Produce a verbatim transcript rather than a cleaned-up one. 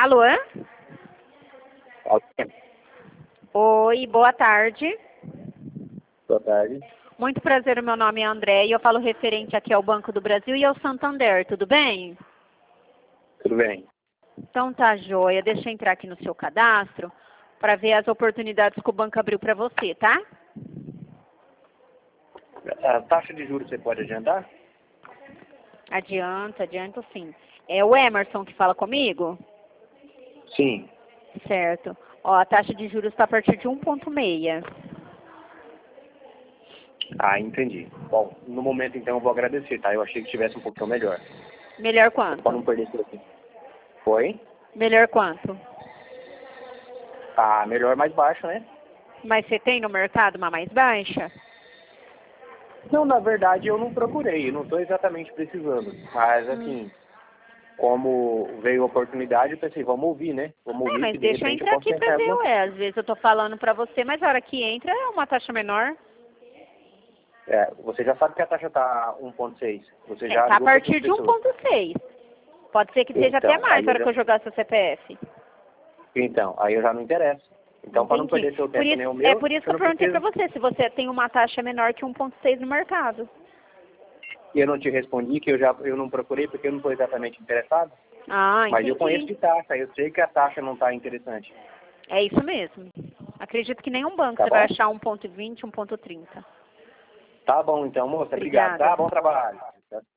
Alô? Alô? Oi, boa tarde. Boa tarde. Muito prazer, o meu nome é André e eu falo referente aqui ao Banco do Brasil e ao Santander, tudo bem? Tudo bem. Então tá joia, deixa eu entrar aqui no seu cadastro para ver as oportunidades que o banco abriu para você, tá? A taxa de juros você pode adiantar? Adianta, adianta sim. É o Emerson que fala comigo? Sim. Certo. Ó, a taxa de juros está a partir de um vírgula seis. Ah, entendi. Bom, no momento então eu vou agradecer, tá? Eu achei que tivesse um pouquinho melhor. Melhor Para quanto? não perder esse aqui. Foi? Melhor quanto? Ah, melhor mais baixo, né? Mas você tem no mercado uma mais baixa? Não, na verdade eu não procurei, eu não estou exatamente precisando. Mas Hum. assim, como veio a oportunidade, eu pensei, vamos ouvir, né? Vamos É, ouvir mas que de deixa eu repente eu entrar posso aqui tentar para ver, alguma coisa. ué. Às vezes eu tô falando para você, mas a hora que entra é uma taxa menor. É, você já sabe que a taxa está um ponto seis. Você É, já tá a ligou para partir outras de um pessoas. vírgula seis. Pode ser que seja até Então, mais aí na eu hora que já, eu jogar seu C P F. então, aí eu já não interesso. Então, para não Entendi. perder seu Por tempo isso, nem o é meu, por isso que eu eu não perguntei para preciso. você se você tem uma taxa menor que um vírgula seis no mercado. E eu não te respondi que eu já eu não procurei porque eu não estou exatamente interessado. Ah, Mas eu conheço entendi. de taxa, eu sei que a taxa não está interessante. É isso mesmo. Acredito que nenhum banco Tá você vai bom? achar um vírgula vinte, um vírgula trinta. Tá bom então, moça. Obrigado, Obrigada. tá? Bom trabalho.